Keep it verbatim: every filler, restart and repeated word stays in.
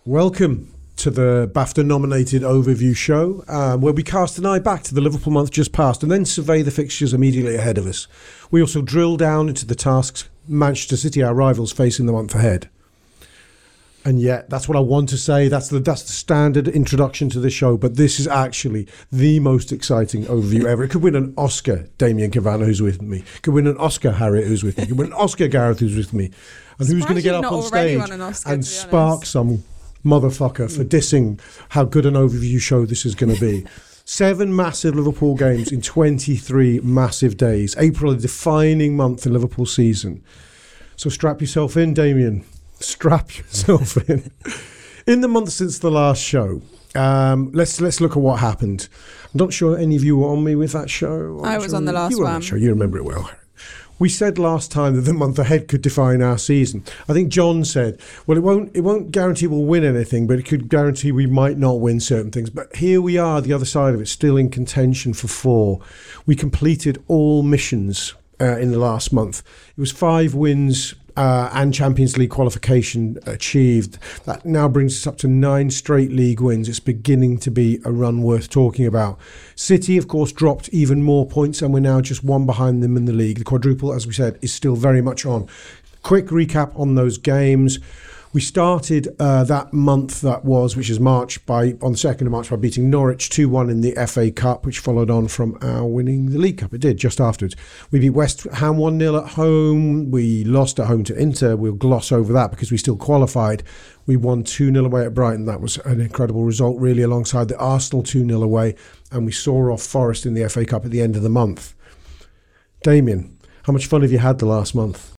Welcome to the BAFTA-nominated overview show, um, where we cast an eye back to the Liverpool month just past and then survey the fixtures immediately ahead of us. We also drill down into the tasks Manchester City, our rivals, face in the month ahead. And yet, that's what I want to say. That's the that's the standard introduction to the show. But this is actually the most exciting overview ever. It could win an Oscar, Damien Cavanagh, who's with me. It could win an Oscar, Harriet, who's with me. It could win an Oscar, Gareth, who's with me. And who's going to get up on stage Oscar, and spark some motherfucker for dissing how good an overview show this is going to be. Seven massive Liverpool games in twenty-three massive days. April, a defining month in Liverpool season. So strap yourself in, Damien. Strap yourself in. In the month since the last show, um, let's let's look at what happened. I'm not sure any of you were on me with that show. I'm I was sure on the last you were on one. that show. You remember it well. We said last time that the month ahead could define our season. I think John said, well, it won't it won't guarantee we'll win anything, but it could guarantee we might not win certain things. But here we are, the other side of it, still in contention for four. We completed all missions uh, in the last month. It was five wins uh, and Champions League qualification achieved. That now brings us up to nine straight league wins. It's beginning to be a run worth talking about. City, of course, dropped even more points, and we're now just one behind them in the league. The quadruple, as we said, is still very much on. Quick recap on those games. We started uh, that month that was, which is March, by on the second of March by beating Norwich two one in the F A Cup, which followed on from our winning the League Cup. It did, just afterwards. We beat West Ham one nil at home. We lost at home to Inter. We'll gloss over that because we still qualified. We won two nil away at Brighton. That was an incredible result, really, alongside the Arsenal two nil away. And we saw off Forest in the F A Cup at the end of the month. Damien, how much fun have you had the last month?